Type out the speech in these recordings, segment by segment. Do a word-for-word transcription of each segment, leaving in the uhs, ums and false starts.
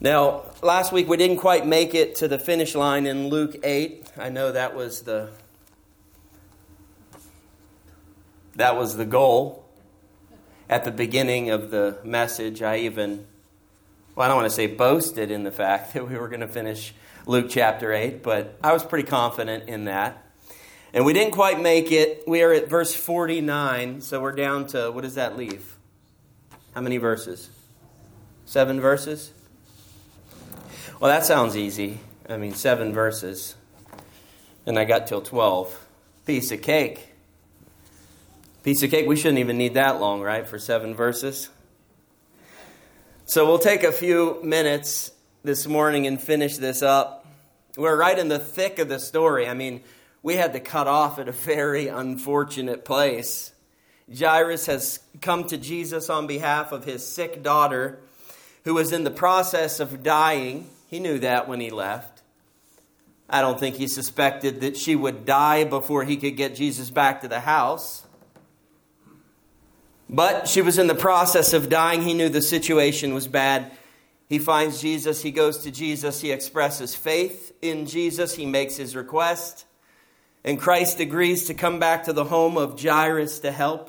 Now, last week we didn't quite make it to the finish line in Luke eight. I know that was the that was the goal. At the beginning of the message, I even, well, I don't want to say boasted in the fact that we were going to finish Luke chapter eight, but I was pretty confident in that. And we didn't quite make it. We are at verse forty-nine, so we're down to, what does that leave? How many verses? Seven verses? Well, that sounds easy. I mean, seven verses. And I got till twelve. Piece of cake. Piece of cake. We shouldn't even need that long, right, for seven verses? So we'll take a few minutes this morning and finish this up. We're right in the thick of the story. I mean, we had to cut off at a very unfortunate place. Jairus has come to Jesus on behalf of his sick daughter, who was in the process of dying. He knew that when he left. I don't think he suspected that she would die before he could get Jesus back to the house. But she was in the process of dying. He knew the situation was bad. He finds Jesus. He goes to Jesus. He expresses faith in Jesus. He makes his request. And Christ agrees to come back to the home of Jairus to help.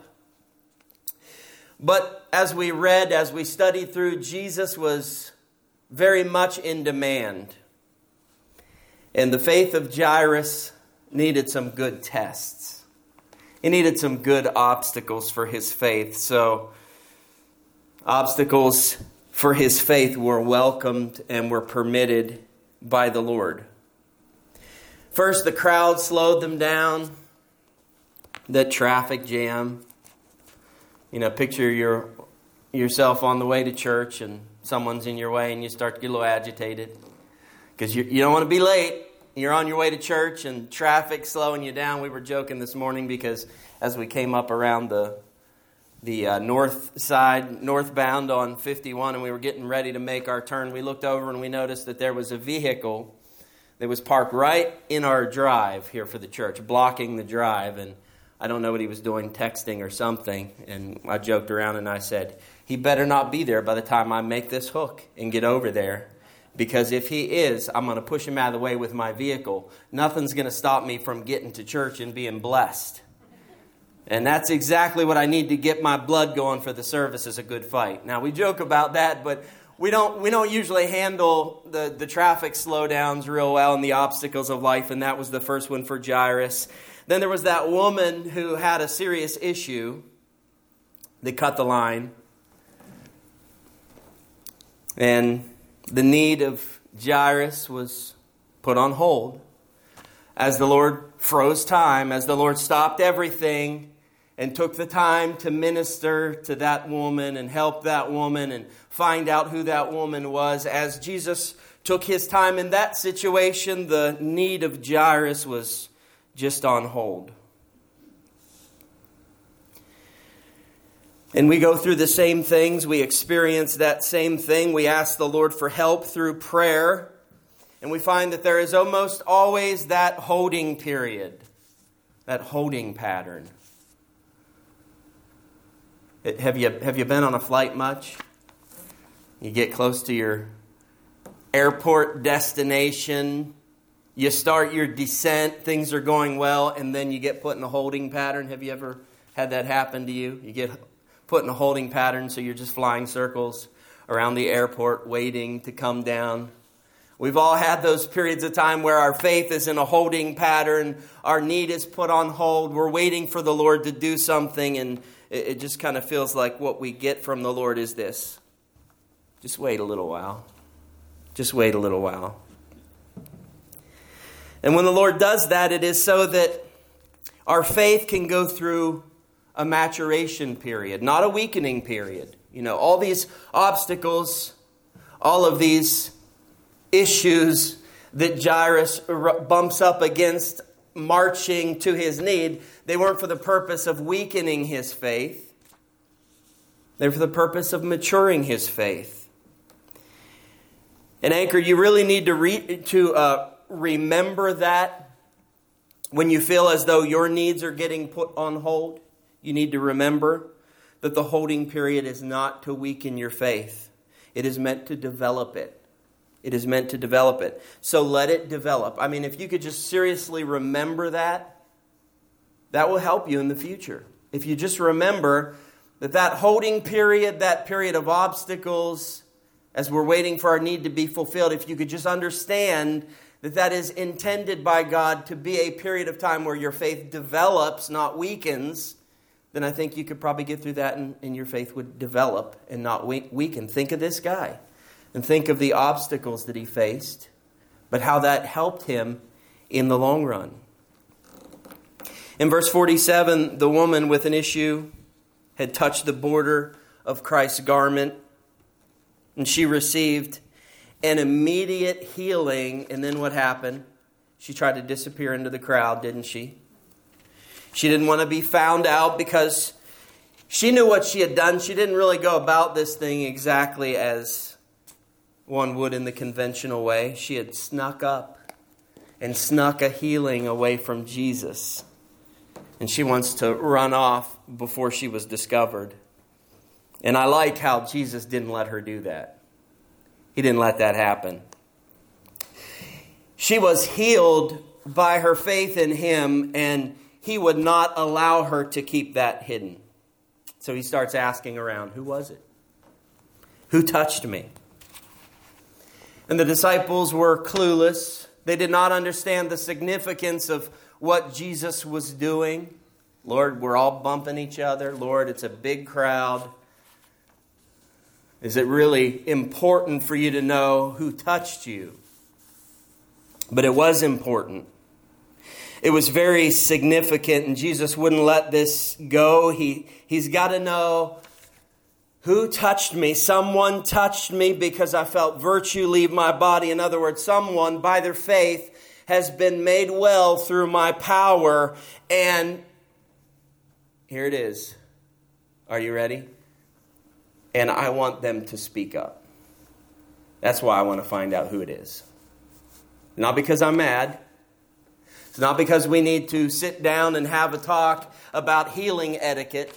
But as we read, as we studied through, Jesus was very much in demand. And the faith of Jairus needed some good tests. He needed some good obstacles for his faith. So obstacles for his faith were welcomed and were permitted by the Lord. First, the crowd slowed them down. The traffic jam. You know, picture your yourself on the way to church and someone's in your way and you start to get a little agitated because you, you don't want to be late. You're on your way to church and traffic slowing you down. We were joking this morning because as we came up around the the uh, north side, northbound on fifty-one, and we were getting ready to make our turn, we looked over and we noticed that there was a vehicle that was parked right in our drive here for the church, blocking the drive. And I don't know what he was doing, texting or something. And I joked around and I said, he better not be there by the time I make this hook and get over there. Because if he is, I'm going to push him out of the way with my vehicle. Nothing's going to stop me from getting to church and being blessed. And that's exactly what I need to get my blood going for the service, is a good fight. Now, we joke about that, but we don't we don't usually handle the, the traffic slowdowns real well and the obstacles of life. And that was the first one for Jairus. Then there was that woman who had a serious issue. They cut the line. And the need of Jairus was put on hold as the Lord froze time, as the Lord stopped everything and took the time to minister to that woman and help that woman and find out who that woman was. As Jesus took his time in that situation, the need of Jairus was just on hold. And we go through the same things. We experience that same thing. We ask the Lord for help through prayer. And we find that there is almost always that holding period, that holding pattern. Have you, have you been on a flight much? You get close to your airport destination. You start your descent. Things are going well. And then you get put in a holding pattern. Have you ever had that happen to you? You get put in a holding pattern, so you're just flying circles around the airport waiting to come down. We've all had those periods of time where our faith is in a holding pattern. Our need is put on hold. We're waiting for the Lord to do something, and it, it just kind of feels like what we get from the Lord is this. Just wait a little while. Just wait a little while. And when the Lord does that, it is so that our faith can go through a maturation period, not a weakening period. You know, all these obstacles, all of these issues that Jairus bumps up against marching to his need, they weren't for the purpose of weakening his faith. They're for the purpose of maturing his faith. And Anchor, you really need to re- to uh, remember that when you feel as though your needs are getting put on hold. You need to remember that the holding period is not to weaken your faith. It is meant to develop it. It is meant to develop it. So let it develop. I mean, if you could just seriously remember that, that will help you in the future. If you just remember that that holding period, that period of obstacles, as we're waiting for our need to be fulfilled, if you could just understand that that is intended by God to be a period of time where your faith develops, not weakens, then I think you could probably get through that and, and your faith would develop and not weaken. Think of this guy and think of the obstacles that he faced, but how that helped him in the long run. In verse forty-seven, the woman with an issue had touched the border of Christ's garment, and she received an immediate healing. And then what happened? She tried to disappear into the crowd, didn't she? She didn't want to be found out because she knew what she had done. She didn't really go about this thing exactly as one would in the conventional way. She had snuck up and snuck a healing away from Jesus. And she wants to run off before she was discovered. And I like how Jesus didn't let her do that. He didn't let that happen. She was healed by her faith in him, and he would not allow her to keep that hidden. So he starts asking around, who was it? Who touched me? And the disciples were clueless. They did not understand the significance of what Jesus was doing. Lord, we're all bumping each other. Lord, it's a big crowd. Is it really important for you to know who touched you? But it was important. It was very significant, and Jesus wouldn't let this go. He, he's got to know who touched me. Someone touched me because I felt virtue leave my body. In other words, someone, by their faith, has been made well through my power. And here it is. Are you ready? And I want them to speak up. That's why I want to find out who it is. Not because I'm mad. It's not because we need to sit down and have a talk about healing etiquette.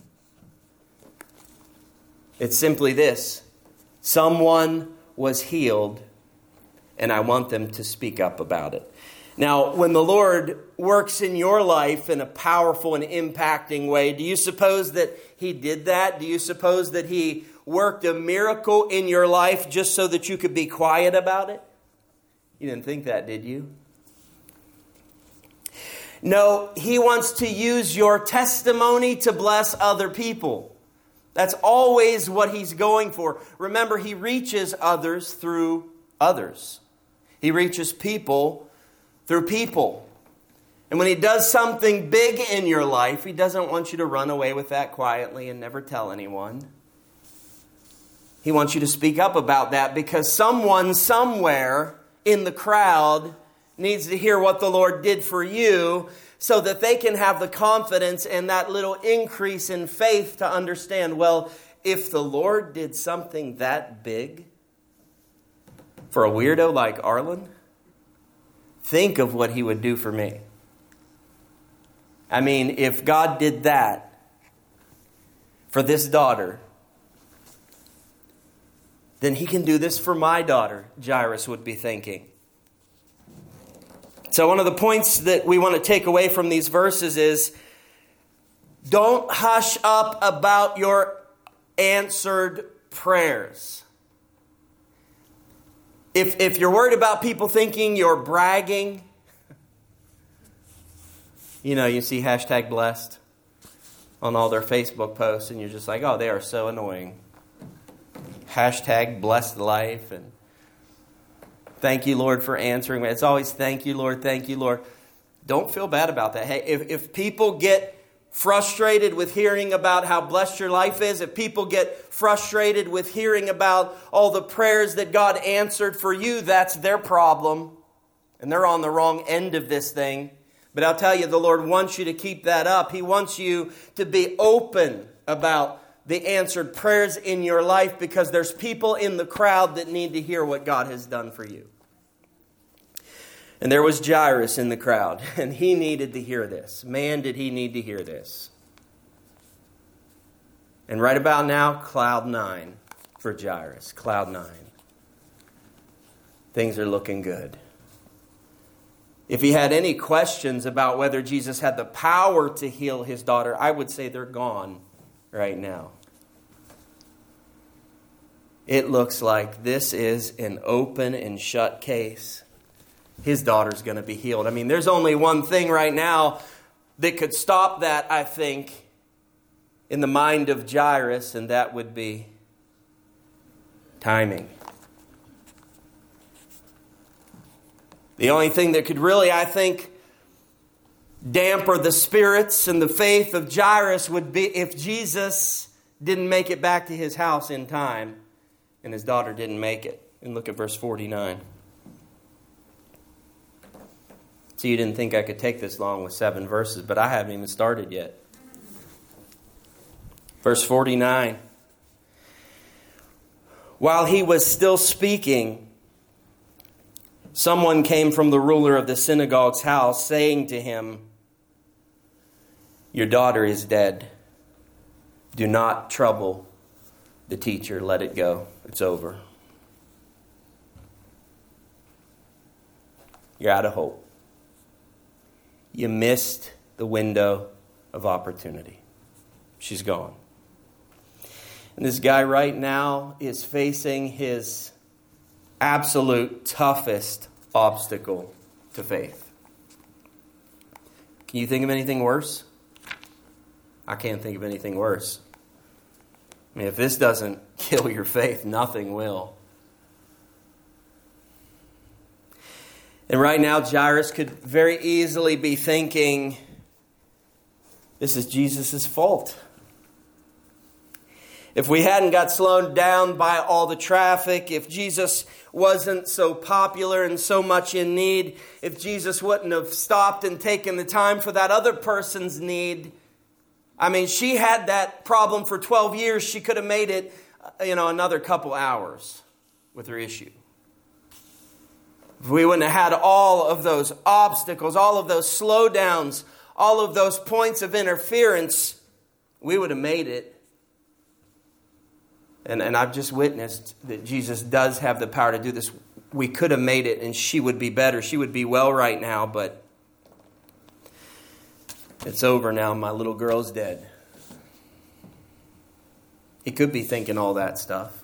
It's simply this. Someone was healed, and I want them to speak up about it. Now, when the Lord works in your life in a powerful and impacting way, do you suppose that he did that? Do you suppose that he worked a miracle in your life just so that you could be quiet about it? You didn't think that, did you? No, he wants to use your testimony to bless other people. That's always what he's going for. Remember, he reaches others through others. He reaches people through people. And when he does something big in your life, he doesn't want you to run away with that quietly and never tell anyone. He wants you to speak up about that because someone somewhere in the crowd needs to hear what the Lord did for you so that they can have the confidence and that little increase in faith to understand, well, if the Lord did something that big for a weirdo like Arlen, think of what he would do for me. I mean, if God did that for this daughter, then he can do this for my daughter, Jairus would be thinking. So one of the points that we want to take away from these verses is, don't hush up about your answered prayers. If, if you're worried about people thinking you're bragging, you know, you see hashtag blessed on all their Facebook posts and you're just like, oh, they are so annoying. Hashtag blessed life and thank you, Lord, for answering me. It's always thank you, Lord, thank you, Lord. Don't feel bad about that. Hey, if, if people get frustrated with hearing about how blessed your life is, if people get frustrated with hearing about all the prayers that God answered for you, that's their problem. And they're on the wrong end of this thing. But I'll tell you, the Lord wants you to keep that up. He wants you to be open about the answered prayers in your life because there's people in the crowd that need to hear what God has done for you. And there was Jairus in the crowd, and he needed to hear this. Man, did he need to hear this. And right about now, cloud nine for Jairus. Cloud nine. things are looking good. If he had any questions about whether Jesus had the power to heal his daughter, I would say they're gone right now. It looks like this is an open and shut case. His daughter's going to be healed. I mean, there's only one thing right now that could stop that, I think, in the mind of Jairus, and that would be timing. The only thing that could really, I think, damper the spirits and the faith of Jairus would be if Jesus didn't make it back to his house in time and his daughter didn't make it. And look at verse forty-nine. So you didn't think I could take this long with seven verses, but I haven't even started yet. Verse forty-nine. While he was still speaking, someone came from the ruler of the synagogue's house, saying to him, "Your daughter is dead. Do not trouble the teacher. Let it go. It's over." You're out of hope. You missed the window of opportunity. She's gone. And this guy right now is facing his absolute toughest obstacle to faith. Can you think of anything worse? I can't think of anything worse. I mean, if this doesn't kill your faith, nothing will. And right now, Jairus could very easily be thinking, this is Jesus' fault. If we hadn't got slowed down by all the traffic, if Jesus wasn't so popular and so much in need, if Jesus wouldn't have stopped and taken the time for that other person's need, I mean, she had that problem for twelve years. She could have made it, you know, another couple hours with her issue. If we wouldn't have had all of those obstacles, all of those slowdowns, all of those points of interference, we would have made it. And, and I've just witnessed that Jesus does have the power to do this. We could have made it and she would be better. She would be well right now, but it's over now. My little girl's dead. He could be thinking all that stuff.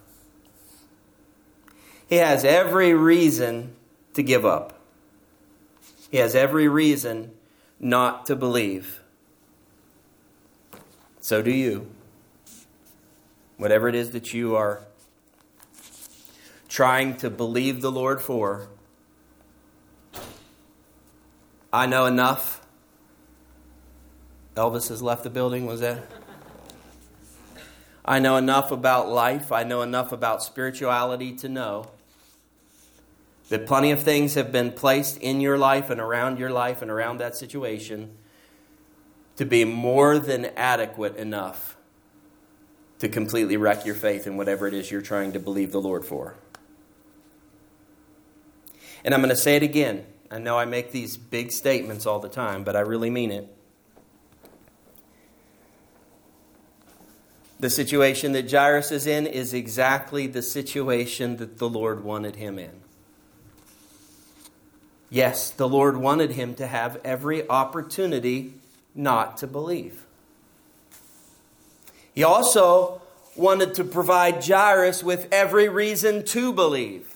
He has every reason to give up. He has every reason not to believe. So do you. Whatever it is that you are trying to believe the Lord for, I know enough. Elvis has left the building, was that? I know enough about life. I know enough about spirituality to know that plenty of things have been placed in your life and around your life and around that situation to be more than adequate enough to completely wreck your faith in whatever it is you're trying to believe the Lord for. And I'm going to say it again. I know I make these big statements all the time, but I really mean it. The situation that Jairus is in is exactly the situation that the Lord wanted him in. Yes, the Lord wanted him to have every opportunity not to believe. He also wanted to provide Jairus with every reason to believe.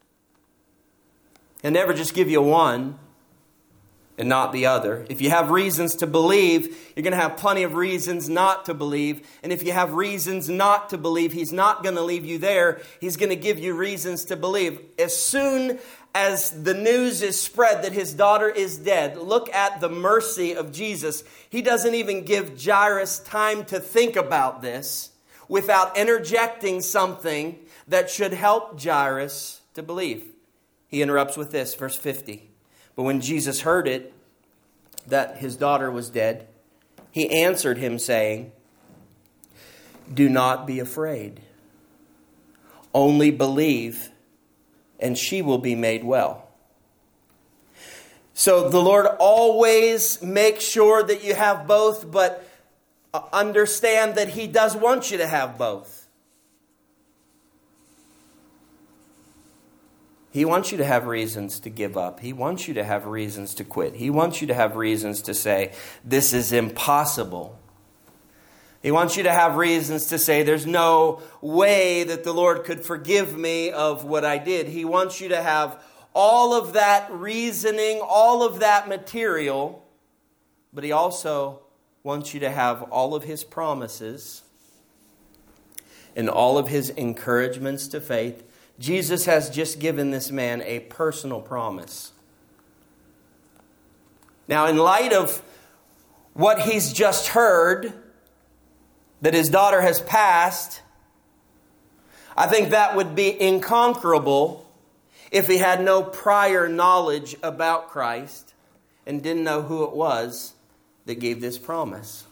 He'll never just give you one and not the other. If you have reasons to believe, you're going to have plenty of reasons not to believe. And if you have reasons not to believe, He's not going to leave you there. He's going to give you reasons to believe. As soon as the news is spread that his daughter is dead, look at the mercy of Jesus. He doesn't even give Jairus time to think about this without interjecting something that should help Jairus to believe. He interrupts with this, verse fifty. But when Jesus heard it, that his daughter was dead, He answered him, saying, "Do not be afraid. Only believe, and she will be made well." So the Lord always makes sure that you have both, but understand that He does want you to have both. He wants you to have reasons to give up. He wants you to have reasons to quit. He wants you to have reasons to say, this is impossible. He wants you to have reasons to say, there's no way that the Lord could forgive me of what I did. He wants you to have all of that reasoning, all of that material, but He also wants you to have all of His promises and all of His encouragements to faith. Jesus has just given this man a personal promise. Now, in light of what he's just heard, that his daughter has passed, I think that would be inconquerable if he had no prior knowledge about Christ and didn't know who it was that gave this promise.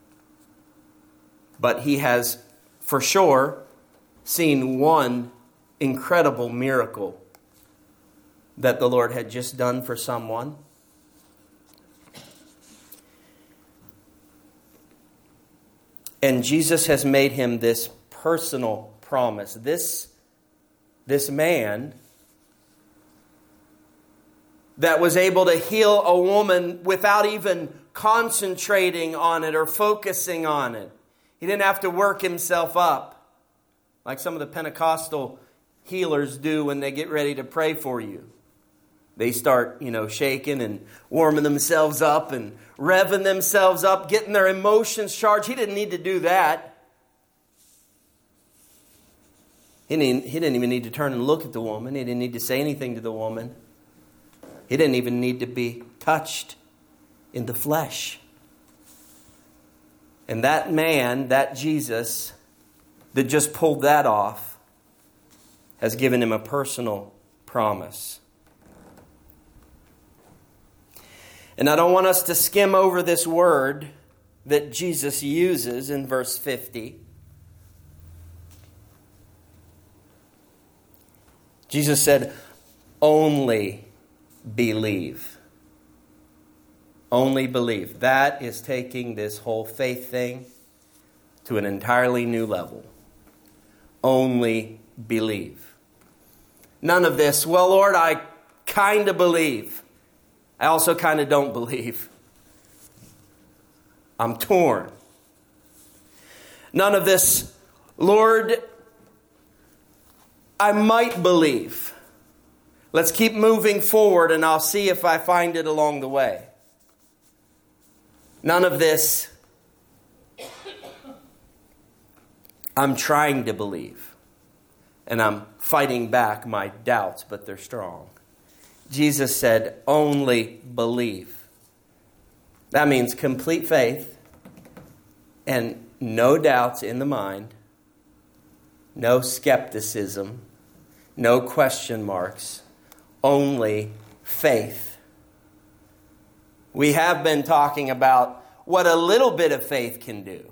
But he has, for sure, seen one incredible miracle that the Lord had just done for someone. And Jesus has made him this personal promise. This, this man that was able to heal a woman without even concentrating on it or focusing on it. He didn't have to work himself up like some of the Pentecostal healers do when they get ready to pray for you. They start, you know, shaking and warming themselves up and revving themselves up, getting their emotions charged. He didn't need to do that. He didn't, he didn't even need to turn and look at the woman. He didn't need to say anything to the woman. He didn't even need to be touched in the flesh. And that man, that Jesus, that just pulled that off, has given him a personal promise. And I don't want us to skim over this word that Jesus uses in verse fifty. Jesus said, only believe. Only believe. That is taking this whole faith thing to an entirely new level. Only believe. None of this, well, Lord, I kind of believe. I also kind of don't believe. I'm torn. None of this, Lord, I might believe. Let's keep moving forward and I'll see if I find it along the way. None of this, I'm trying to believe. And I'm fighting back my doubts, but they're strong. Jesus said, only believe. That means complete faith and no doubts in the mind, no skepticism, no question marks, only faith. We have been talking about what a little bit of faith can do.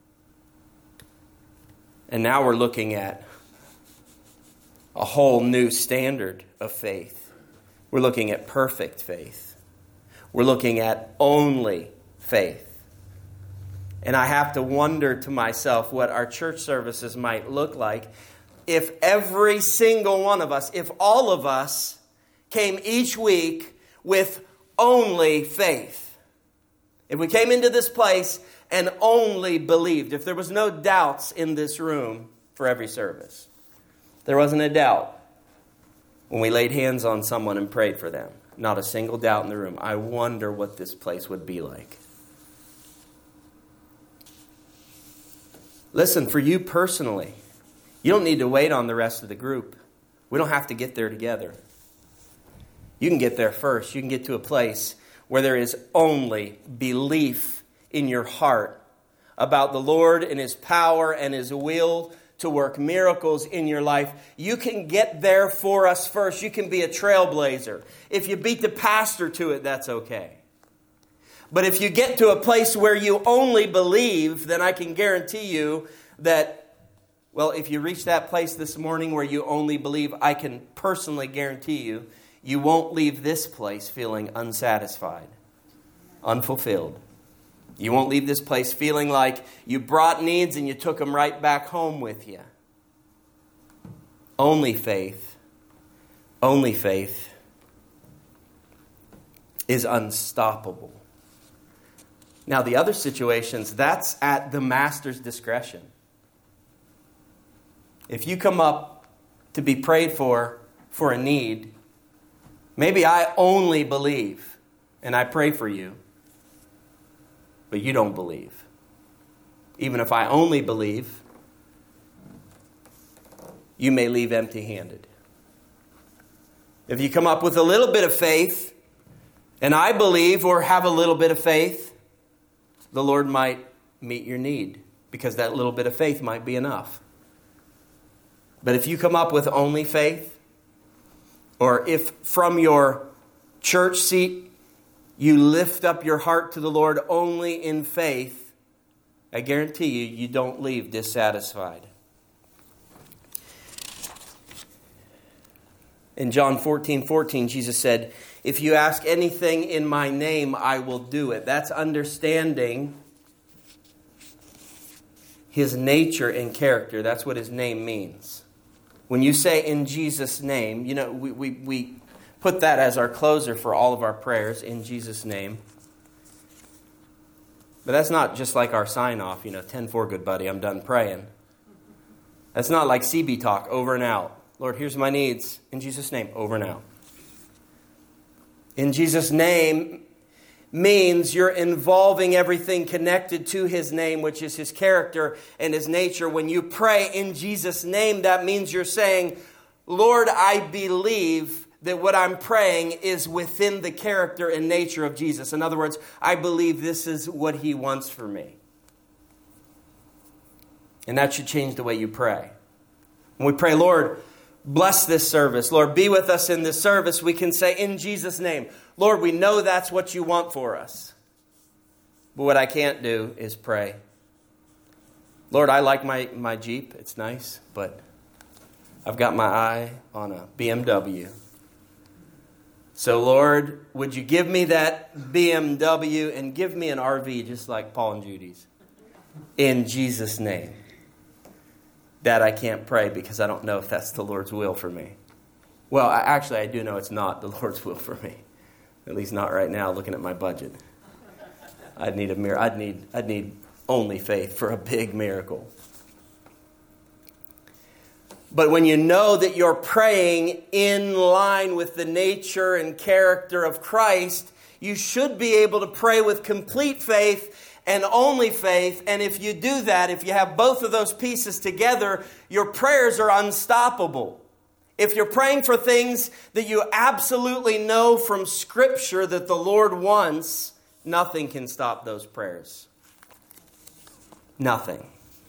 And now we're looking at a whole new standard of faith. We're looking at perfect faith. We're looking at only faith. And I have to wonder to myself what our church services might look like if every single one of us, if all of us came each week with only faith. If we came into this place and only believed, if there was no doubts in this room for every service. There wasn't a doubt when we laid hands on someone and prayed for them. Not a single doubt in the room. I wonder what this place would be like. Listen, for you personally, you don't need to wait on the rest of the group. We don't have to get there together. You can get there first. You can get to a place where there is only belief in your heart about the Lord and His power and His will to work miracles in your life. You can get there for us first. You can be a trailblazer. If you beat the pastor to it, that's okay. But if you get to a place where you only believe, then I can guarantee you that, well, if you reach that place this morning where you only believe, I can personally guarantee you, you won't leave this place feeling unsatisfied, unfulfilled. You won't leave this place feeling like you brought needs and you took them right back home with you. Only faith, Only faith is unstoppable. Now, the other situations, that's at the master's discretion. If you come up to be prayed for, for a need, maybe I only believe and I pray for you, but you don't believe. Even if I only believe, you may leave empty-handed. If you come up with a little bit of faith, and I believe or have a little bit of faith, the Lord might meet your need, because that little bit of faith might be enough. But if you come up with only faith, or if from your church seat you lift up your heart to the Lord only in faith, I guarantee you, you don't leave dissatisfied. In John fourteen fourteen, Jesus said, if you ask anything in my name, I will do it. That's understanding his nature and character. That's what his name means. When you say in Jesus' name, you know, we, we, we put that as our closer for all of our prayers, in Jesus' name. But that's not just like our sign-off, you know, ten four, good buddy, I'm done praying. That's not like C B talk, over and out. Lord, here's my needs. In Jesus' name, over and out. In Jesus' name means you're involving everything connected to his name, which is his character and his nature. When you pray in Jesus' name, that means you're saying, Lord, I believe that what I'm praying is within the character and nature of Jesus. In other words, I believe this is what he wants for me. And that should change the way you pray. When we pray, Lord, bless this service. Lord, be with us in this service. We can say, in Jesus' name, Lord, we know that's what you want for us. But what I can't do is pray, Lord, I like my, my Jeep. It's nice, but I've got my eye on a B M W. So, Lord, would you give me that B M W and give me an R V just like Paul and Judy's? In Jesus' name. That I can't pray because I don't know if that's the Lord's will for me. Well, I, actually, I do know it's not the Lord's will for me. At least not right now, looking at my budget. I'd need a mir- I'd need I'd need only faith for a big miracle. But when you know that you're praying in line with the nature and character of Christ, you should be able to pray with complete faith and only faith. And if you do that, if you have both of those pieces together, your prayers are unstoppable. If you're praying for things that you absolutely know from Scripture that the Lord wants, nothing can stop those prayers. Nothing.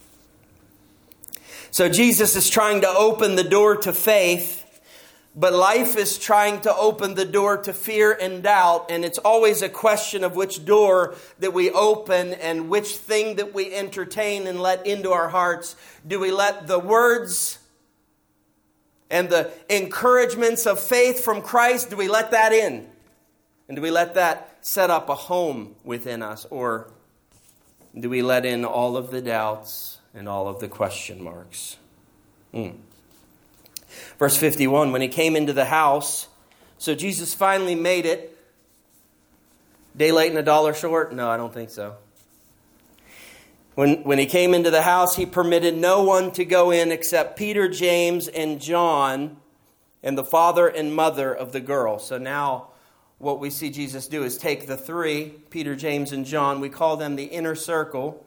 So Jesus is trying to open the door to faith, but life is trying to open the door to fear and doubt. And it's always a question of which door that we open and which thing that we entertain and let into our hearts. Do we let the words and the encouragements of faith from Christ, do we let that in? And do we let that set up a home within us? Or do we let in all of the doubts and all of the question marks? Mm. Verse fifty-one, when he came into the house, so Jesus finally made it. Day late and a dollar short? No, I don't think so. When, when he came into the house, he permitted no one to go in except Peter, James, and John, and the father and mother of the girl. So now what we see Jesus do is take the three, Peter, James, and John, we call them the inner circle,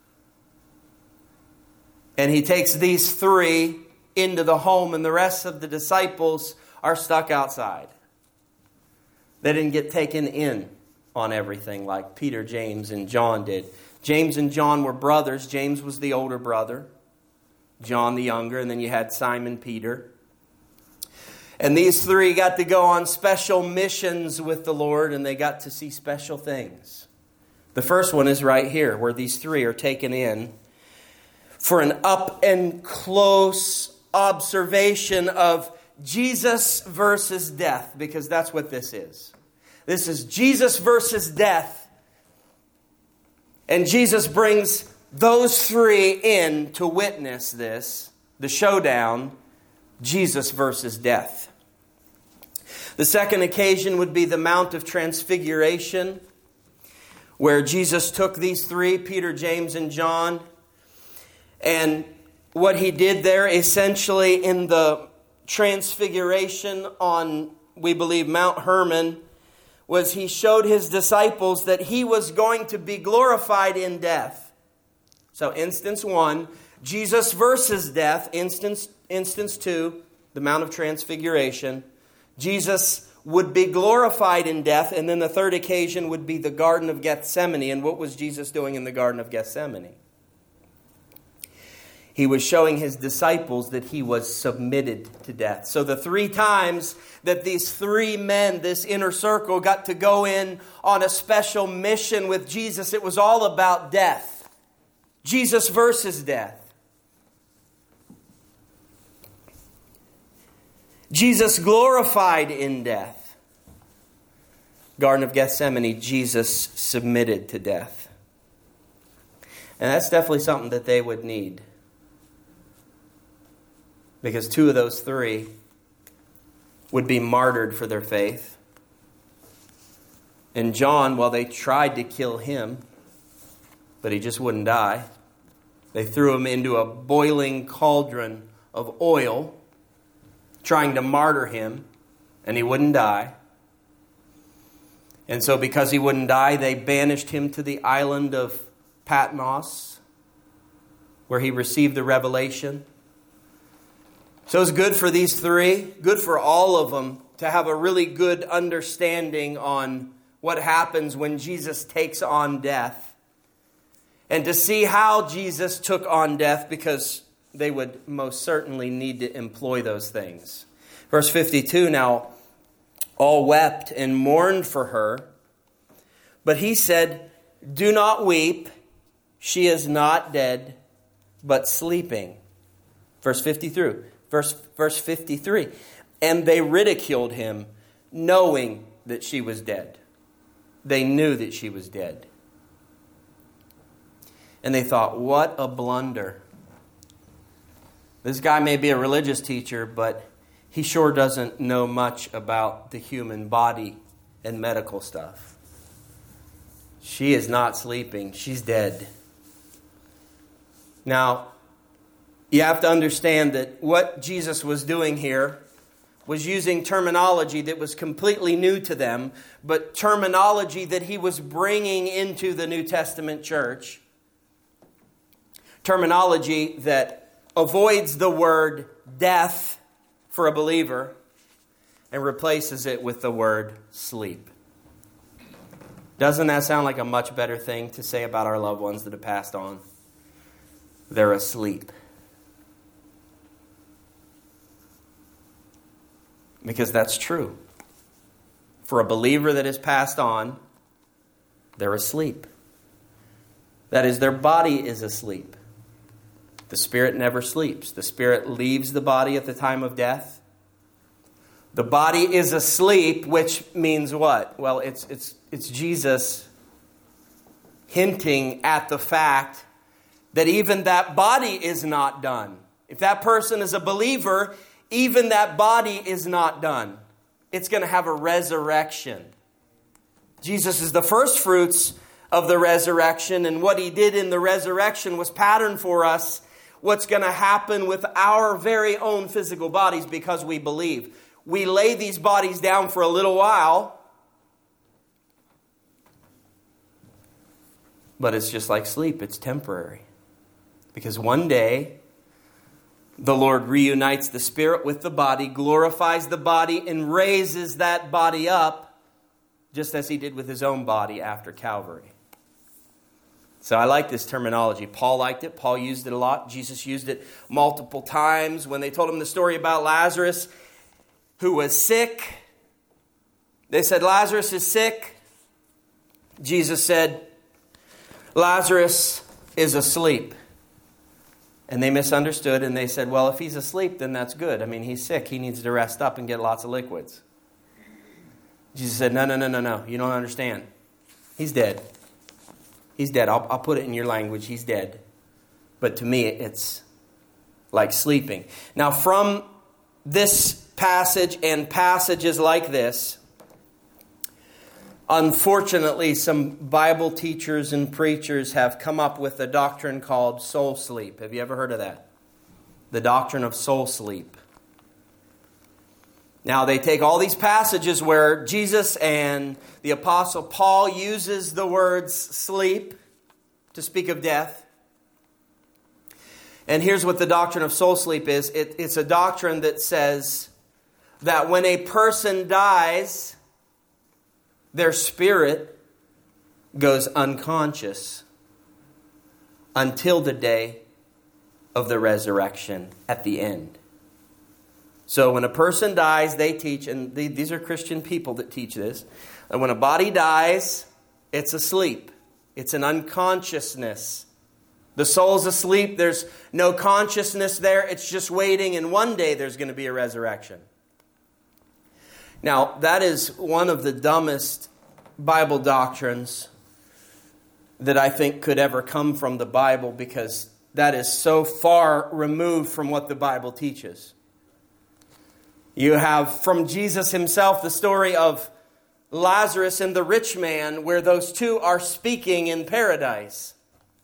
and he takes these three into the home, and the rest of the disciples are stuck outside. They didn't get taken in on everything like Peter, James, and John did. James and John were brothers. James was the older brother, John the younger, and then you had Simon Peter. And these three got to go on special missions with the Lord, and they got to see special things. The first one is right here, where these three are taken in for an up and close observation of Jesus versus death, because that's what this is. This is Jesus versus death. And Jesus brings those three in to witness this, the showdown, Jesus versus death. The second occasion would be the Mount of Transfiguration, where Jesus took these three, Peter, James, and John, and what he did there essentially in the Transfiguration on, we believe, Mount Hermon, was he showed his disciples that he was going to be glorified in death. So instance one, Jesus versus death. Instance, instance two, the Mount of Transfiguration. Jesus would be glorified in death. And then the third occasion would be the Garden of Gethsemane. And what was Jesus doing in the Garden of Gethsemane? He was showing his disciples that he was submitted to death. So the three times that these three men, this inner circle, got to go in on a special mission with Jesus, it was all about death. Jesus versus death. Jesus glorified in death. Garden of Gethsemane, Jesus submitted to death. And that's definitely something that they would need. Because two of those three would be martyred for their faith. And John, well, they tried to kill him, but he just wouldn't die. They threw him into a boiling cauldron of oil, trying to martyr him, and he wouldn't die. And so because he wouldn't die, they banished him to the island of Patmos, where he received the revelation. So it's good for these three, good for all of them, to have a really good understanding on what happens when Jesus takes on death. And to see how Jesus took on death, because they would most certainly need to employ those things. Verse fifty-two, now all wept and mourned for her. But he said, do not weep, she is not dead, but sleeping. Verse fifty-three. Verse, verse fifty-three. And they ridiculed him, knowing that she was dead. They knew that she was dead. And they thought, what a blunder. This guy may be a religious teacher, but he sure doesn't know much about the human body and medical stuff. She is not sleeping. She's dead. Now, you have to understand that what Jesus was doing here was using terminology that was completely new to them, but terminology that he was bringing into the New Testament church. Terminology that avoids the word death for a believer and replaces it with the word sleep. Doesn't that sound like a much better thing to say about our loved ones that have passed on? They're asleep. Because that's true. For a believer that has passed on, they're asleep. That is, their body is asleep. The spirit never sleeps. The spirit leaves the body at the time of death. The body is asleep, which means what? Well, it's it's it's Jesus hinting at the fact that even that body is not done. If that person is a believer, even that body is not done. It's going to have a resurrection. Jesus is the first fruits of the resurrection, and what he did in the resurrection was pattern for us what's going to happen with our very own physical bodies because we believe. We lay these bodies down for a little while, but it's just like sleep. It's temporary. Because one day, the Lord reunites the spirit with the body, glorifies the body, and raises that body up, just as he did with his own body after Calvary. So I like this terminology. Paul liked it. Paul used it a lot. Jesus used it multiple times. When they told him the story about Lazarus, who was sick, they said, Lazarus is sick. Jesus said, Lazarus is asleep. And they misunderstood, and they said, well, if he's asleep, then that's good. I mean, he's sick. He needs to rest up and get lots of liquids. Jesus said, no, no, no, no, no. You don't understand. He's dead. He's dead. I'll, I'll put it in your language. He's dead. But to me, it's like sleeping. Now, from this passage and passages like this, unfortunately, some Bible teachers and preachers have come up with a doctrine called soul sleep. Have you ever heard of that? The doctrine of soul sleep. Now, they take all these passages where Jesus and the Apostle Paul uses the words sleep to speak of death. And here's what the doctrine of soul sleep is. It, it's a doctrine that says that when a person dies, their spirit goes unconscious until the day of the resurrection at the end. So when a person dies, they teach, and these are Christian people that teach this, and when a body dies, it's asleep. It's an unconsciousness. The soul's asleep. There's no consciousness there. It's just waiting, and one day there's going to be a resurrection. Now, that is one of the dumbest Bible doctrines that I think could ever come from the Bible, because that is so far removed from what the Bible teaches. You have from Jesus himself the story of Lazarus and the rich man, where those two are speaking in paradise.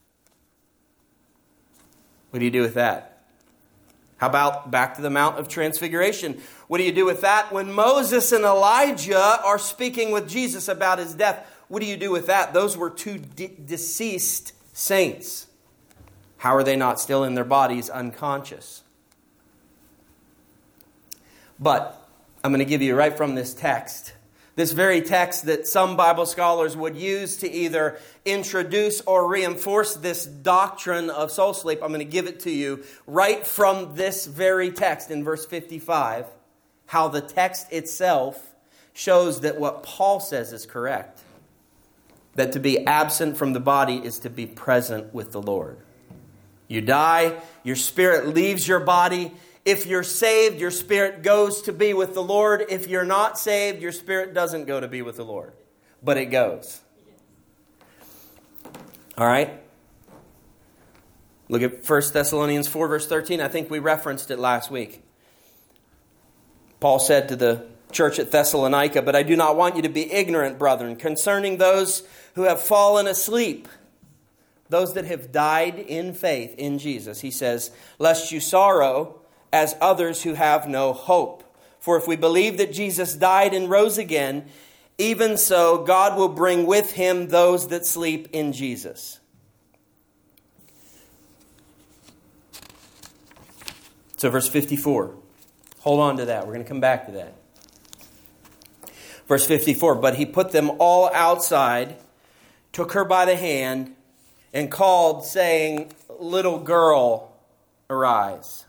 What do you do with that? How about back to the Mount of Transfiguration? What do you do with that when Moses and Elijah are speaking with Jesus about his death? What do you do with that? Those were two de- deceased saints. How are they not still in their bodies unconscious? But I'm going to give you right from this text, this very text that some Bible scholars would use to either introduce or reinforce this doctrine of soul sleep. I'm going to give it to you right from this very text in verse fifty-five, how the text itself shows that what Paul says is correct. That to be absent from the body is to be present with the Lord. You die, your spirit leaves your body. If you're saved, your spirit goes to be with the Lord. If you're not saved, your spirit doesn't go to be with the Lord. But it goes. All right? Look at First Thessalonians four, verse thirteen. I think we referenced it last week. Paul said to the church at Thessalonica, "But I do not want you to be ignorant, brethren, concerning those who have fallen asleep, those that have died in faith in Jesus." He says, "Lest you sorrow as others who have no hope. For if we believe that Jesus died and rose again, even so God will bring with him those that sleep in Jesus." So verse fifty-four. Hold on to that. We're going to come back to that. Verse fifty-four. "But he put them all outside, took her by the hand, and called, saying, 'Little girl, arise.'"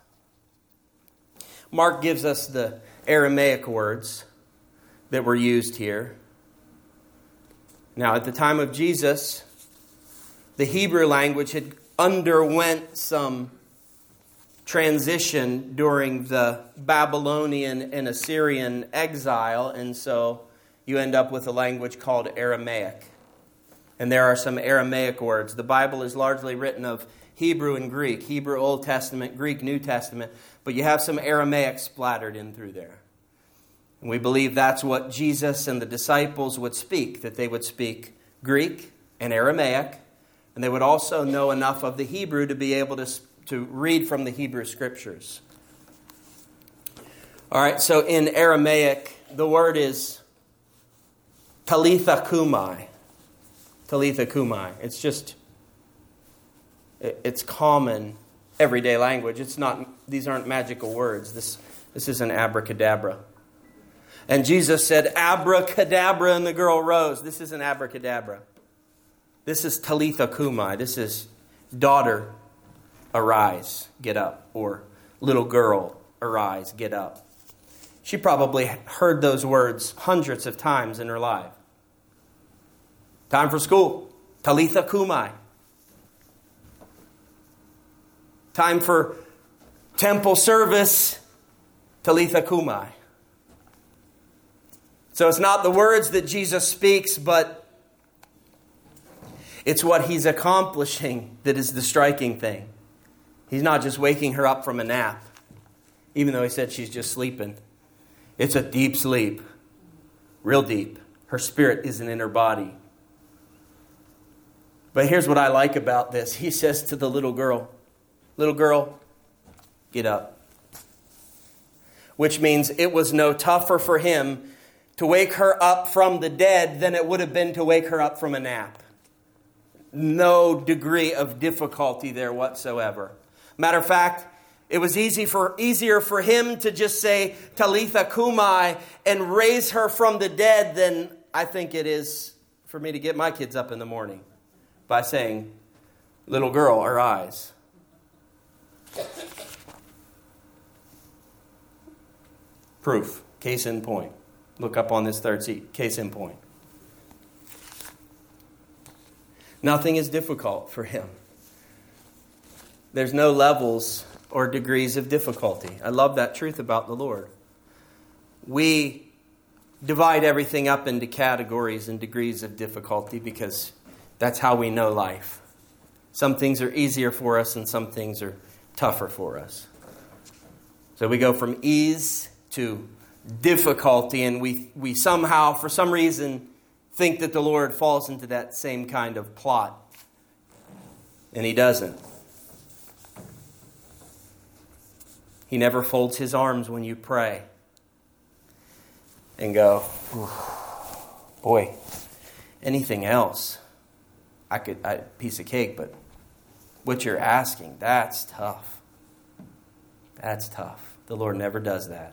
Mark gives us the Aramaic words that were used here. Now, at the time of Jesus, the Hebrew language had underwent some transition during the Babylonian and Assyrian exile, and so you end up with a language called Aramaic. And there are some Aramaic words. The Bible is largely written of Hebrew and Greek, Hebrew Old Testament, Greek New Testament, but you have some Aramaic splattered in through there. And we believe that's what Jesus and the disciples would speak, that they would speak Greek and Aramaic, and they would also know enough of the Hebrew to be able to, to read from the Hebrew Scriptures. All right, so in Aramaic, the word is Talitha Kumai. Talitha Kumai. It's just, it's common, everyday language. It's not, these aren't magical words. This, this isn't abracadabra. And Jesus said, abracadabra, and the girl rose. This isn't abracadabra. This is Talitha Kumai. This is daughter, arise, get up. Or little girl, arise, get up. She probably heard those words hundreds of times in her life. Time for school. Talitha Kumai. Time for temple service. Talitha Kumai. So it's not the words that Jesus speaks, but it's what he's accomplishing that is the striking thing. He's not just waking her up from a nap, even though he said she's just sleeping. It's a deep sleep. Real deep. Her spirit isn't in her body. But here's what I like about this. He says to the little girl, little girl, get up. Which means it was no tougher for him to wake her up from the dead than it would have been to wake her up from a nap. No degree of difficulty there whatsoever. Matter of fact, it was easy for easier for him to just say, Talitha Kumai, and raise her from the dead than I think it is for me to get my kids up in the morning by saying, little girl, arise. Proof. Case in point. Look up on this third seat. Case in point. Nothing is difficult for him. There's no levels or degrees of difficulty. I love that truth about the Lord. We divide everything up into categories and degrees of difficulty because that's how we know life. Some things are easier for us and some things are tougher for us. So we go from ease to difficulty, and we, we somehow, for some reason, think that the Lord falls into that same kind of plot. And He doesn't. He never folds His arms when you pray and go, boy, anything else, I could, I, piece of cake, but what you're asking, that's tough. That's tough. The Lord never does that.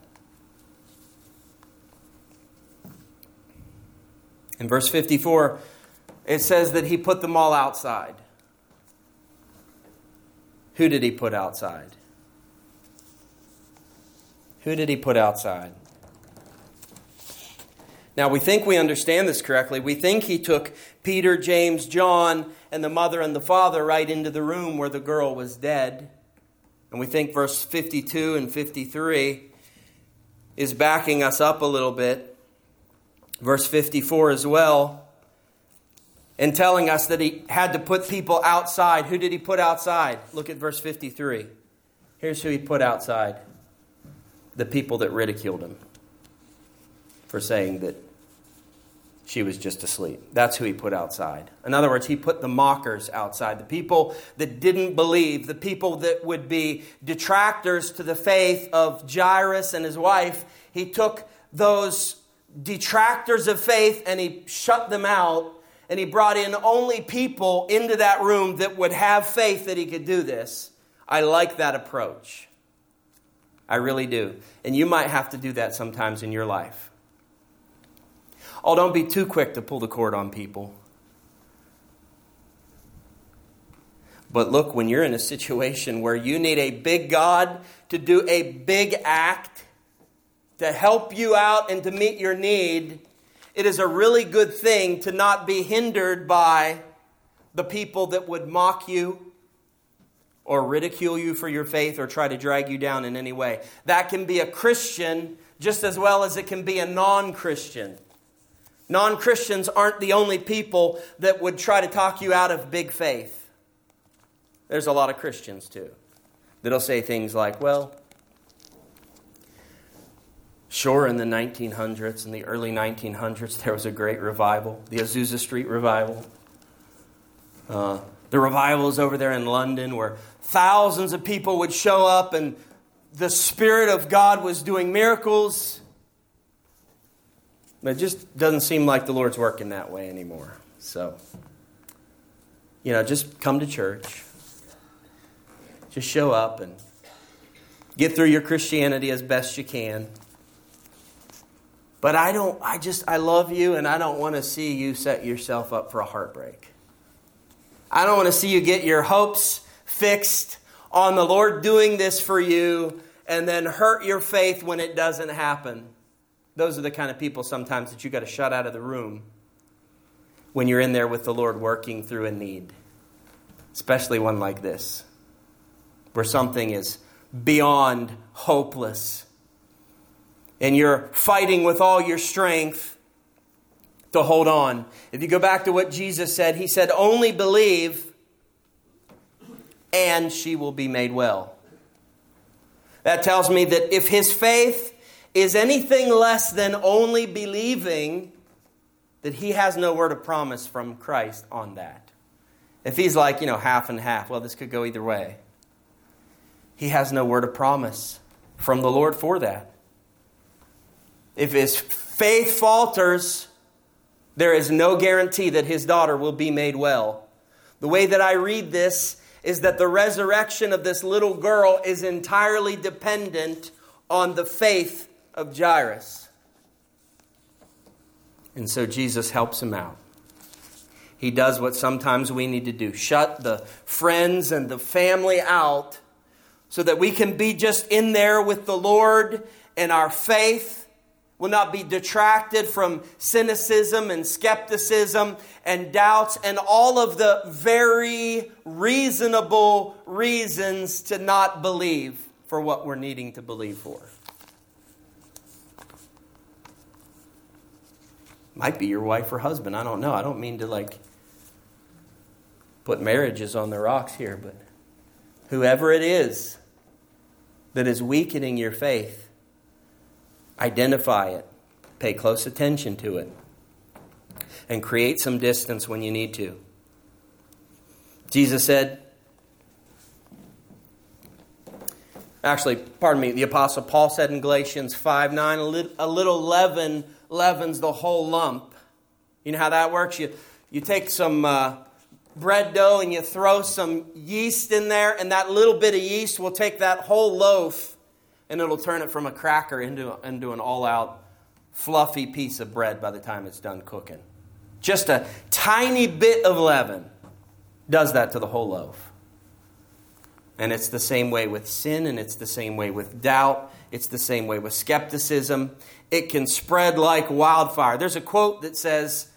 In verse fifty-four, it says that He put them all outside. Who did He put outside? Who did He put outside? Now, we think we understand this correctly. We think He took Peter, James, John, and the mother and the father right into the room where the girl was dead. And we think verse fifty-two and fifty-three is backing us up a little bit. Verse fifty-four as well. And telling us that He had to put people outside. Who did He put outside? Look at verse fifty-three. Here's who He put outside. The people that ridiculed Him for saying that she was just asleep. That's who He put outside. In other words, He put the mockers outside. The people that didn't believe. The people that would be detractors to the faith of Jairus and his wife. He took those detractors of faith and He shut them out. And He brought in only people into that room that would have faith that He could do this. I like that approach. I really do. And you might have to do that sometimes in your life. Oh, don't be too quick to pull the cord on people. But look, when you're in a situation where you need a big God to do a big act to help you out and to meet your need, it is a really good thing to not be hindered by the people that would mock you or ridicule you for your faith or try to drag you down in any way. That can be a Christian just as well as it can be a non-Christian. Non-Christians aren't the only people that would try to talk you out of big faith. There's a lot of Christians too that'll say things like, well, sure, in the nineteen hundreds, in the early nineteen hundreds, there was a great revival, the Azusa Street revival. Uh, the revivals over there in London where thousands of people would show up and the Spirit of God was doing miracles. But it just doesn't seem like the Lord's working that way anymore. So, you know, just come to church. Just show up and get through your Christianity as best you can. But I don't, I just, I love you and I don't want to see you set yourself up for a heartbreak. I don't want to see you get your hopes fixed on the Lord doing this for you and then hurt your faith when it doesn't happen. Those are the kind of people sometimes that you got to shut out of the room when you're in there with the Lord working through a need. Especially one like this, where something is beyond hopeless. And you're fighting with all your strength to hold on. If you go back to what Jesus said, He said, only believe and she will be made well. That tells me that if his faith is anything less than only believing that he has no word of promise from Christ on that. If he's like, you know, half and half, well, this could go either way. He has no word of promise from the Lord for that. If his faith falters, there is no guarantee that his daughter will be made well. The way that I read this is that the resurrection of this little girl is entirely dependent on the faith of Jairus. And so Jesus helps him out. He does what sometimes we need to do. Shut the friends and the family out so that we can be just in there with the Lord, and our faith will not be detracted from cynicism and skepticism and doubts and all of the very reasonable reasons to not believe for what we're needing to believe for. Might be your wife or husband. I don't know. I don't mean to like put marriages on the rocks here, but whoever it is that is weakening your faith, identify it, pay close attention to it, and create some distance when you need to. Jesus said, actually, pardon me, the Apostle Paul said in Galatians five nine, a little, a little leaven leavens the whole lump. You know how that works? You, you take some uh, bread dough and you throw some yeast in there, and that little bit of yeast will take that whole loaf and it'll turn it from a cracker into, into an all-out fluffy piece of bread by the time it's done cooking. Just a tiny bit of leaven does that to the whole loaf. And it's the same way with sin, and it's the same way with doubt. It's the same way with skepticism. It can spread like wildfire. There's a quote that says,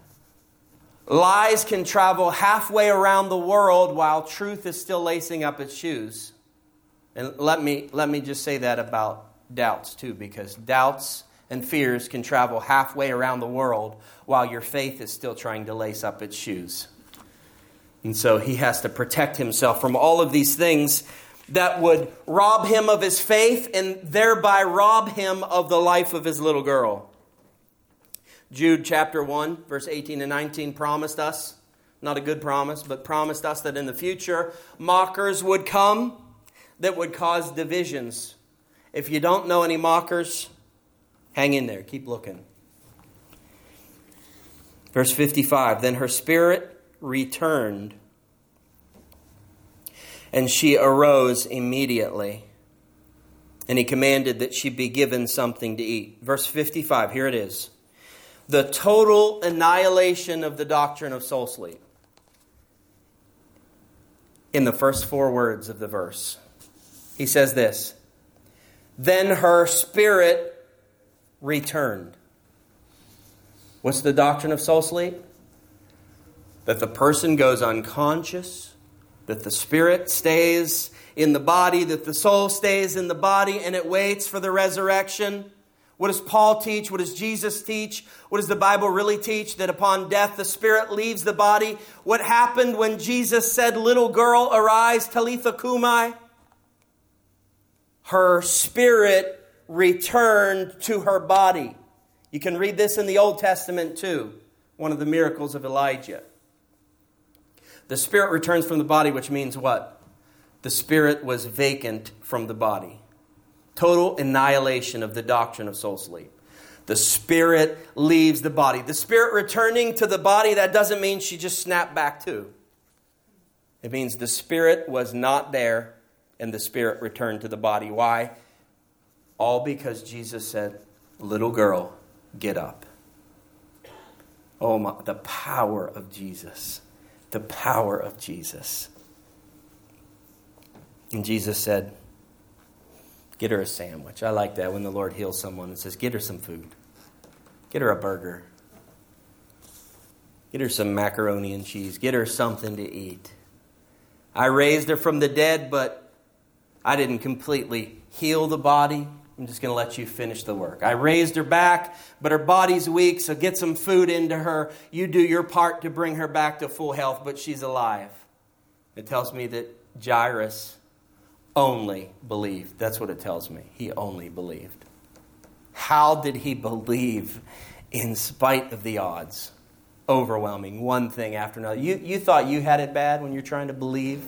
lies can travel halfway around the world while truth is still lacing up its shoes. And let me let me just say that about doubts too, because doubts and fears can travel halfway around the world while your faith is still trying to lace up its shoes. And so he has to protect himself from all of these things that would rob him of his faith and thereby rob him of the life of his little girl. Jude chapter one, verse eighteen and nineteen promised us, not a good promise, but promised us that in the future mockers would come that would cause divisions. If you don't know any mockers, hang in there, keep looking. Verse fifty-five, then her spirit returned, and she arose immediately, and he commanded that she be given something to eat. Verse fifty-five, here it is. The total annihilation of the doctrine of soul sleep. In the first four words of the verse, he says this, then her spirit returned. What's the doctrine of soul sleep? That the person goes unconscious, that the spirit stays in the body, that the soul stays in the body, and it waits for the resurrection. What does Paul teach? What does Jesus teach? What does the Bible really teach? That upon death, the spirit leaves the body. What happened when Jesus said, little girl, arise, Talitha Kumai? Her spirit returned to her body. You can read this in the Old Testament too. One of the miracles of Elijah. The spirit returns from the body, which means what? The spirit was vacant from the body. Total annihilation of the doctrine of soul sleep. The spirit leaves the body. The spirit returning to the body, that doesn't mean she just snapped back to. It means the spirit was not there and the spirit returned to the body. Why? All because Jesus said, little girl, get up. Oh my, the power of Jesus. The power of Jesus. And Jesus said, get her a sandwich. I like that when the Lord heals someone and says, get her some food. Get her a burger. Get her some macaroni and cheese. Get her something to eat. I raised her from the dead, but I didn't completely heal the body. I'm just going to let you finish the work. I raised her back, but her body's weak, so get some food into her. You do your part to bring her back to full health, but she's alive. It tells me that Jairus only believed. That's what it tells me. He only believed. How did he believe in spite of the odds? Overwhelming, one thing after another. You, you thought you had it bad when you're trying to believe?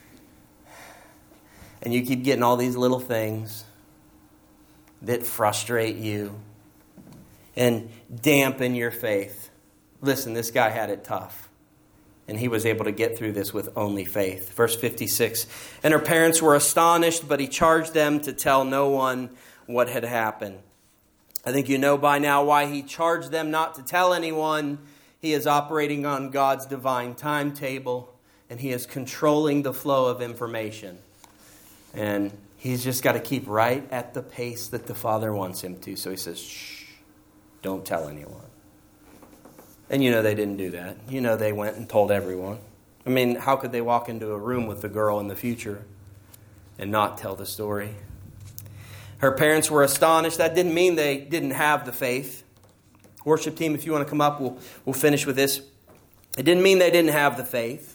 And you keep getting all these little things that frustrate you and dampen your faith. Listen, this guy had it tough. And he was able to get through this with only faith. Verse fifty-six, and her parents were astonished, but he charged them to tell no one what had happened. I think you know by now why he charged them not to tell anyone. He is operating on God's divine timetable, and he is controlling the flow of information. And he's just got to keep right at the pace that the Father wants him to. So he says, shh, don't tell anyone. And you know they didn't do that. You know they went and told everyone. I mean, how could they walk into a room with the girl in the future and not tell the story? Her parents were astonished. That didn't mean they didn't have the faith. Worship team, if you want to come up, we'll, we'll finish with this. It didn't mean they didn't have the faith.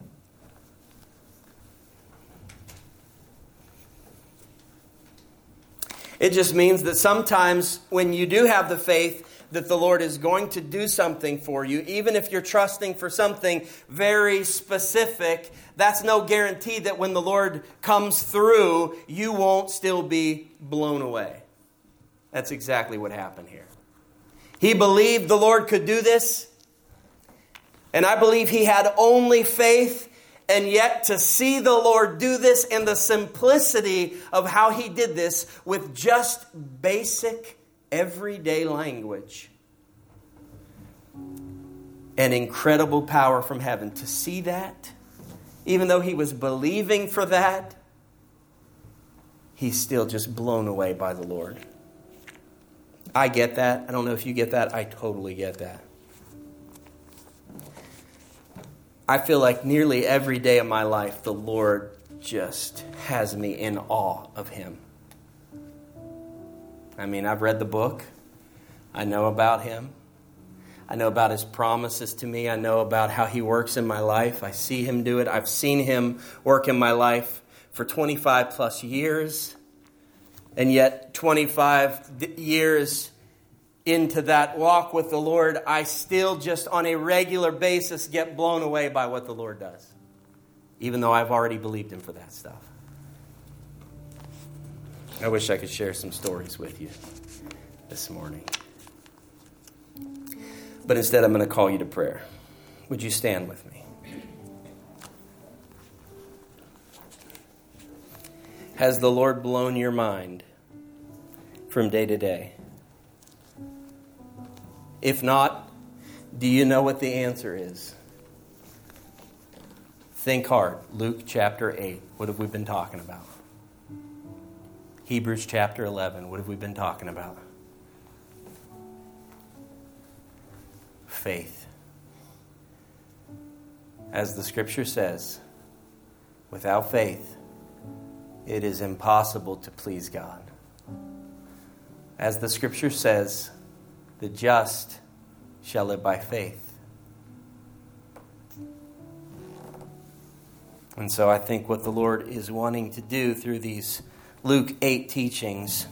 It just means that sometimes when you do have the faith, that the Lord is going to do something for you, even if you're trusting for something very specific, that's no guarantee that when the Lord comes through, you won't still be blown away. That's exactly what happened here. He believed the Lord could do this, and I believe he had only faith. And yet to see the Lord do this in the simplicity of how he did this with just basic everyday language and incredible power from heaven. To see that, even though he was believing for that, he's still just blown away by the Lord. I get that. I don't know if you get that. I totally get that. I feel like nearly every day of my life, the Lord just has me in awe of him. I mean, I've read the book. I know about him. I know about his promises to me. I know about how he works in my life. I see him do it. I've seen him work in my life for twenty-five plus years. And yet, twenty-five years into that walk with the Lord, I still just on a regular basis get blown away by what the Lord does. Even though I've already believed him for that stuff. I wish I could share some stories with you this morning. But instead I'm going to call you to prayer. Would you stand with me? Has the Lord blown your mind from day to day? If not, do you know what the answer is? Think hard. Luke chapter eight. What have we been talking about? Hebrews chapter eleven. What have we been talking about? Faith. As the scripture says, without faith, it is impossible to please God. As the scripture says, the just shall live by faith. And so I think what the Lord is wanting to do through these Luke eight teachings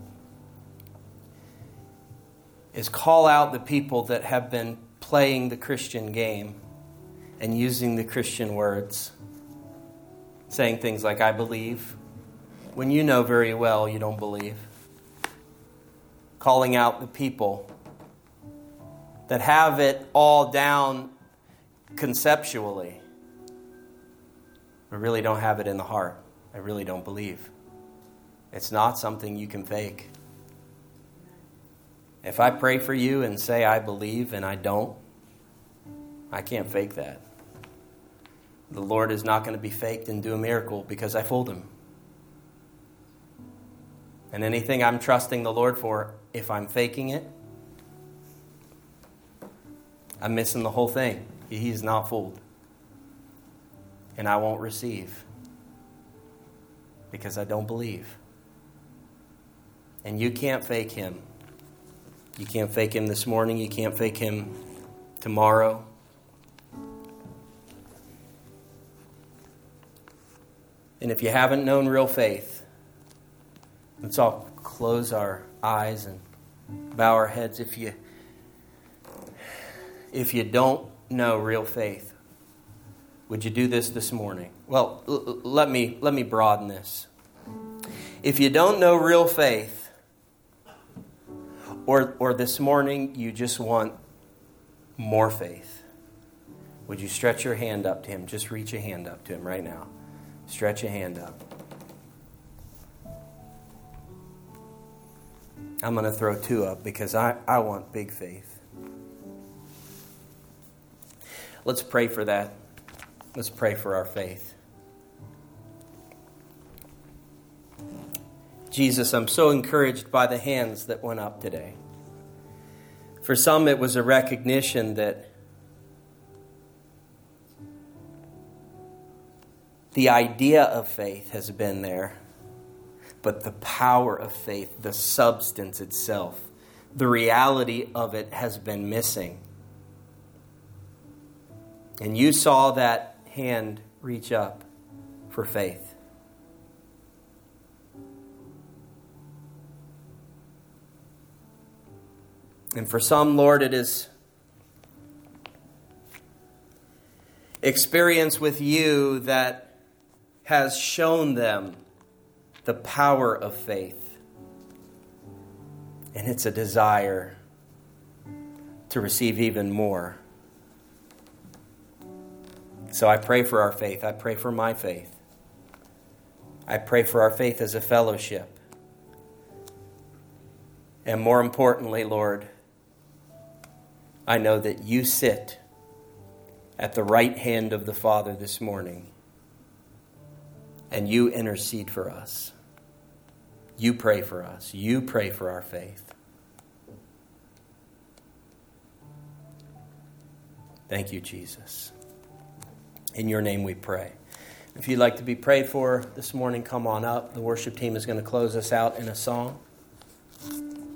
is call out the people that have been playing the Christian game and using the Christian words, saying things like, I believe, when you know very well you don't believe. Calling out the people that have it all down conceptually, but really don't have it in the heart. I really don't believe. It's not something you can fake. If I pray for you and say I believe and I don't, I can't fake that. The Lord is not going to be faked and do a miracle because I fooled him. And anything I'm trusting the Lord for, if I'm faking it, I'm missing the whole thing. He's not fooled. And I won't receive because I don't believe. And you can't fake him. You can't fake him this morning. You can't fake him tomorrow. And if you haven't known real faith, let's all close our eyes and bow our heads. If you, if you don't know real faith, would you do this this morning? Well, l- let me let me broaden this. If you don't know real faith, or or this morning you just want more faith, would you stretch your hand up to him? Just reach a hand up to him right now. Stretch a hand up. I'm going to throw two up because I, I want big faith. Let's pray for that. Let's pray for our faith. Jesus, I'm so encouraged by the hands that went up today. For some, it was a recognition that the idea of faith has been there, but the power of faith, the substance itself, the reality of it has been missing. And you saw that hand reach up for faith. And for some, Lord, it is experience with you that has shown them the power of faith. And it's a desire to receive even more. So I pray for our faith. I pray for my faith. I pray for our faith as a fellowship. And more importantly, Lord, I know that you sit at the right hand of the Father this morning, and you intercede for us. You pray for us. You pray for our faith. Thank you, Jesus. In your name we pray. If you'd like to be prayed for this morning, come on up. The worship team is going to close us out in a song.